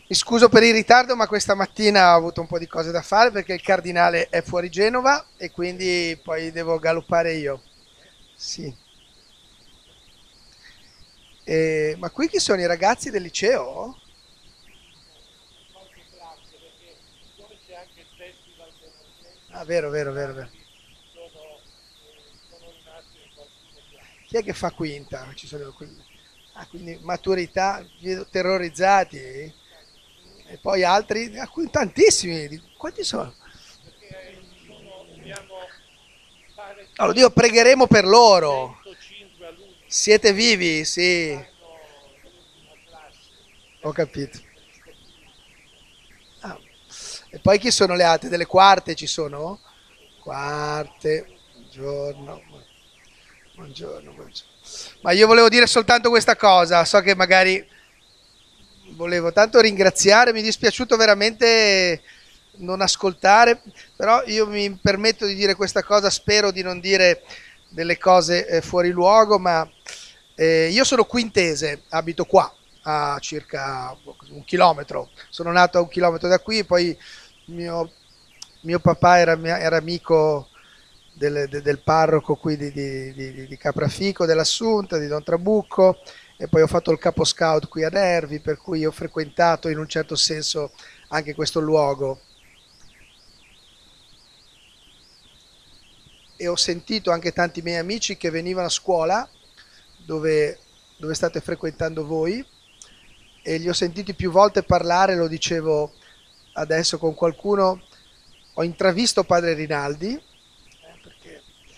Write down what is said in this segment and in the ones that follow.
Mi scuso per il ritardo, ma questa mattina ho avuto un po' di cose da fare perché il cardinale è fuori Genova e quindi poi devo galoppare io. Sì. Ma qui chi sono i ragazzi del liceo? Ah, vero, vero, vero, vero. Chi è che fa quinta? Ci sono Ah, quindi maturità, vedo terrorizzati. E poi altri, tantissimi. Quanti sono? No, lo dico, pregheremo per loro. Siete vivi? Sì, ho capito. Ah. E poi chi sono le altre? Delle quarte ci sono? Quarte, buongiorno, buongiorno, buongiorno. Ma io volevo dire soltanto questa cosa, so che magari volevo tanto ringraziare, mi è dispiaciuto veramente non ascoltare, però io mi permetto di dire questa cosa, spero di non dire delle cose fuori luogo, ma io sono quintese, abito qua a circa 1 chilometro, sono nato a 1 chilometro da qui, poi mio, mio papà era amico del parroco qui di Caprafico, dell'Assunta, di Don Trabucco, e poi ho fatto il capo scout qui a Nervi, per cui ho frequentato in un certo senso anche questo luogo e ho sentito anche tanti miei amici che venivano a scuola dove state frequentando voi e li ho sentiti più volte parlare, lo dicevo adesso con qualcuno, ho intravisto padre Rinaldi, perché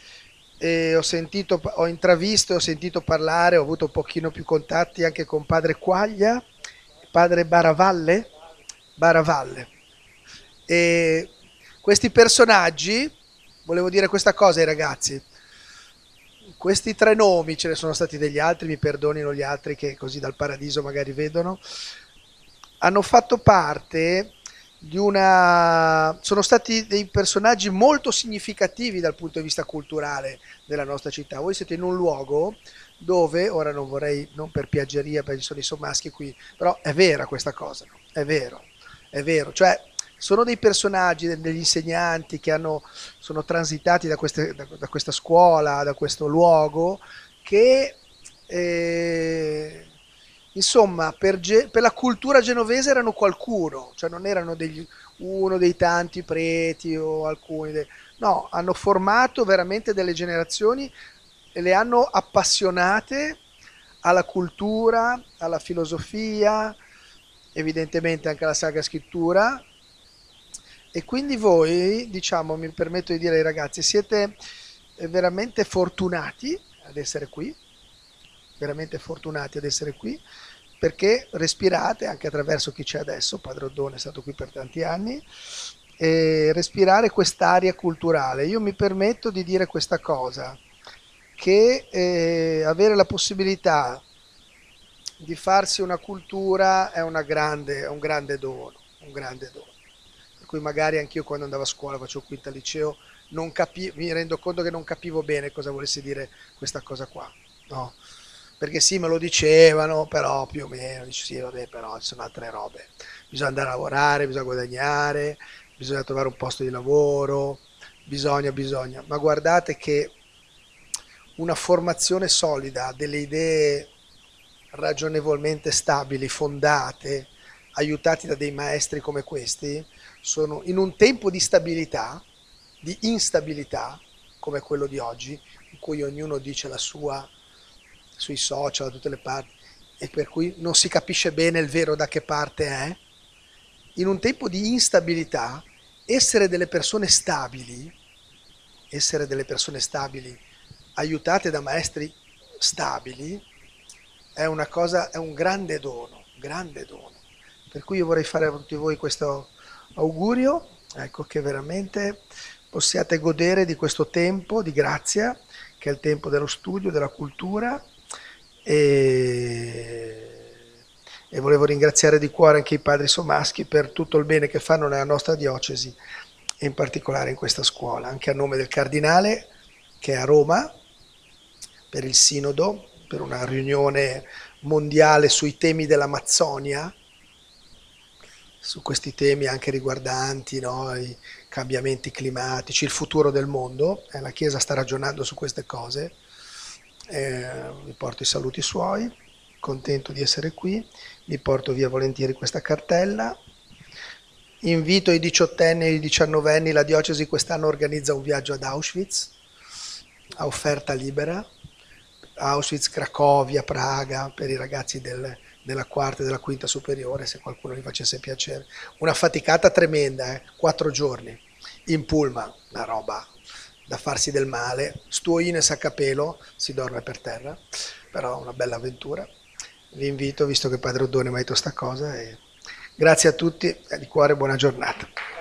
ho intravisto e ho sentito parlare, ho avuto un pochino più contatti anche con padre Quaglia, padre Baravalle, Baravalle. E questi personaggi, volevo dire questa cosa ai ragazzi, questi tre nomi, ce ne sono stati degli altri, mi perdonino gli altri che così dal paradiso magari vedono, hanno fatto parte di una... sono stati dei personaggi molto significativi dal punto di vista culturale della nostra città. Voi siete in un luogo dove, ora non vorrei, non per piaggeria, perché ci sono i sommaschi qui, però è vera questa cosa, no? È vero, cioè sono dei personaggi, degli insegnanti che sono transitati da questa scuola, da questo luogo, che eh, insomma per la cultura genovese erano qualcuno, cioè non erano uno dei tanti preti o alcuni, no, hanno formato veramente delle generazioni e le hanno appassionate alla cultura, alla filosofia, evidentemente anche alla Sacra Scrittura. E quindi voi, diciamo, mi permetto di dire ai ragazzi, siete veramente fortunati ad essere qui, veramente fortunati ad essere qui, perché respirate anche attraverso chi c'è adesso, Padre Oddone è stato qui per tanti anni, e respirare quest'aria culturale. Io mi permetto di dire questa cosa, che avere la possibilità di farsi una cultura è un grande dono, un grande dono. Per cui magari anch'io quando andavo a scuola, facevo quinta al liceo, mi rendo conto che non capivo bene cosa volesse dire questa cosa qua, no? Perché sì, me lo dicevano, però più o meno, dici sì, vabbè, però ci sono altre robe. Bisogna andare a lavorare, bisogna guadagnare, bisogna trovare un posto di lavoro, bisogna. Ma guardate che una formazione solida, delle idee ragionevolmente stabili, fondate, aiutati da dei maestri come questi, sono in un tempo di stabilità, di instabilità, come quello di oggi, in cui ognuno dice la sua sui social, da tutte le parti, e per cui non si capisce bene il vero da che parte è, in un tempo di instabilità, essere delle persone stabili, essere delle persone stabili, aiutate da maestri stabili, è una cosa, è un grande dono, grande dono. Per cui io vorrei fare a tutti voi questo augurio, ecco, che veramente possiate godere di questo tempo di grazia, che è il tempo dello studio, della cultura, e volevo ringraziare di cuore anche i padri Somaschi per tutto il bene che fanno nella nostra diocesi e in particolare in questa scuola, anche a nome del cardinale che è a Roma per il Sinodo, per una riunione mondiale sui temi dell'Amazzonia, su questi temi anche riguardanti, no, i cambiamenti climatici, il futuro del mondo. La Chiesa sta ragionando su queste cose. Vi porto i saluti suoi, contento di essere qui, mi porto via volentieri questa cartella. Invito i diciottenni e i diciannovenni, la diocesi quest'anno organizza un viaggio ad Auschwitz, a offerta libera, Auschwitz, Cracovia, Praga, per i ragazzi della quarta e della quinta superiore, se qualcuno gli facesse piacere. Una faticata tremenda, 4 giorni, in pullman, una roba da farsi del male, stuoine a capelo, si dorme per terra, però una bella avventura. Vi invito, visto che Padre Oddone mi ha detto sta cosa, e grazie a tutti, di cuore buona giornata.